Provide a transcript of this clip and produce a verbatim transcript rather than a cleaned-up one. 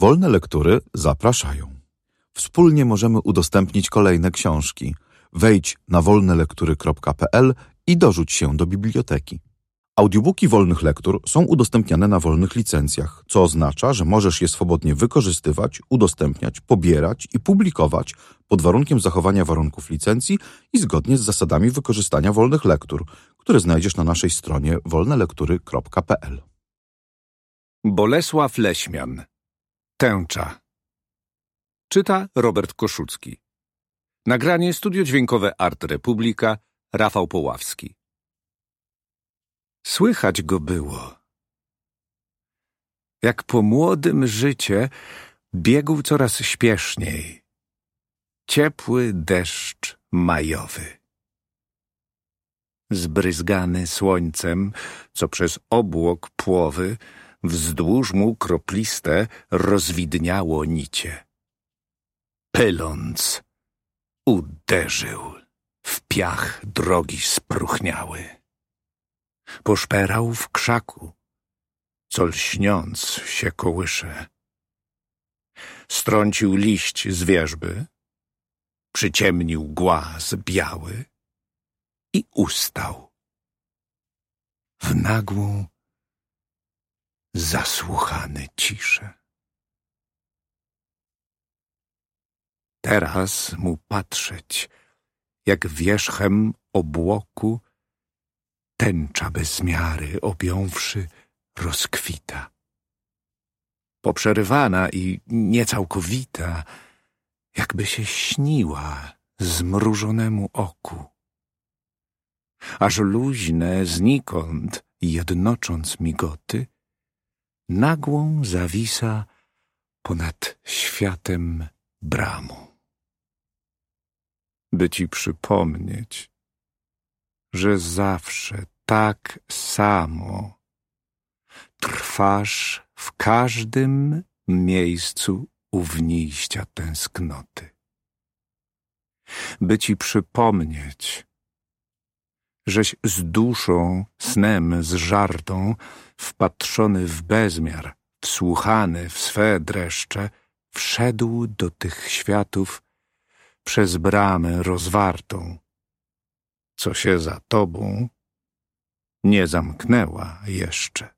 Wolne Lektury zapraszają. Wspólnie możemy udostępnić kolejne książki. Wejdź na wolne lektury kropka p l i dorzuć się do biblioteki. Audiobooki Wolnych Lektur są udostępniane na wolnych licencjach, co oznacza, że możesz je swobodnie wykorzystywać, udostępniać, pobierać i publikować pod warunkiem zachowania warunków licencji i zgodnie z zasadami wykorzystania wolnych lektur, które znajdziesz na naszej stronie wolne lektury kropka p l. Bolesław Leśmian. Tęcza. Czyta Robert Koszucki. Nagranie studio dźwiękowe Art Republika, Rafał Poławski. Słychać go było. Jak po młodym życie biegł coraz śpieszniej. Ciepły deszcz majowy. Zbryzgany słońcem, co przez obłok płowy, wzdłuż mu kropliste rozwidniało nicie. Pyląc, uderzył w piach drogi spróchniały. Poszperał w krzaku, co lśniąc się kołysze. Strącił liść z wierzby, przyciemnił głaz biały i ustał. W nagłą, zasłuchany ciszę. Teraz mu patrzeć, jak wierzchem obłoku tęcza bez miary objąwszy rozkwita. Poprzerywana i niecałkowita, jakby się śniła zmrużonemu oku. Aż luźne znikąd jednocząc migoty, nagłą zawisa ponad światem bramą. By ci przypomnieć, że zawsze tak samo trwasz w każdym miejscu ówniejścia tęsknoty. By ci przypomnieć, żeś z duszą snem zżartą, wpatrzony w bezmiar, wsłuchany w swe dreszcze, wszedł do tych światów przez bramę rozwartą, co się za tobą nie zamknęła jeszcze.